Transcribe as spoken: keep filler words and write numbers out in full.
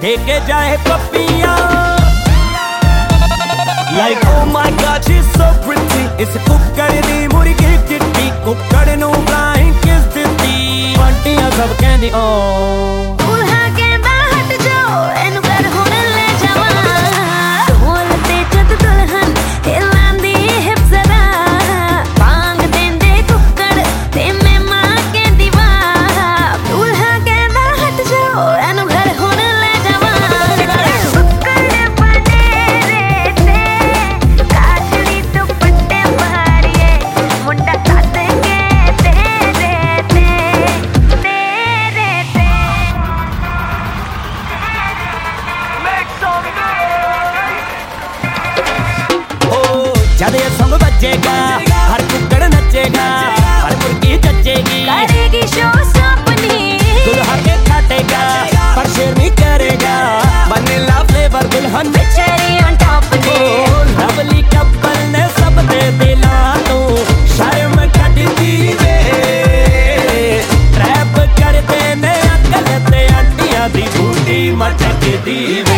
देके जाए पपियां like oh my god she's so pretty इस कुक्कड़ दी मुर्गी चिट्टी कुक्कड़ नू फ्लाइंग किस दित्ती बंटियां सब कहंदी ओ दूल्हा कहंदा हट जाओ एनू घर हुण ले जावां ढोल ते जद दुल्हन हिलांदी हिप जरा बांग देंदे कुक्कड़ ते मैं मां कहंदी वाह दूल्हा कहंदा हट जाओ एनू घर हुण ले जावां कुक्कड़ बने रे ते काजली दुपट्टे मारिए मुंडा सद के तेरे ते तेरे ते जब ये सॉन्ग बजेगा हर कुक्कड़ नचेगा हर मुर्गी जचेगी करेगी शो अपनी दुल्हा के काटेगा पर शेर नहीं करेगा वनीला फ्लेवर दुल्हन में चेरी ऑन टॉप ने लवली कपल ने सब दे दिला तो शर्म कट दी वे रैप करते ने अकल ते आंटियां दी बूटी मटक दी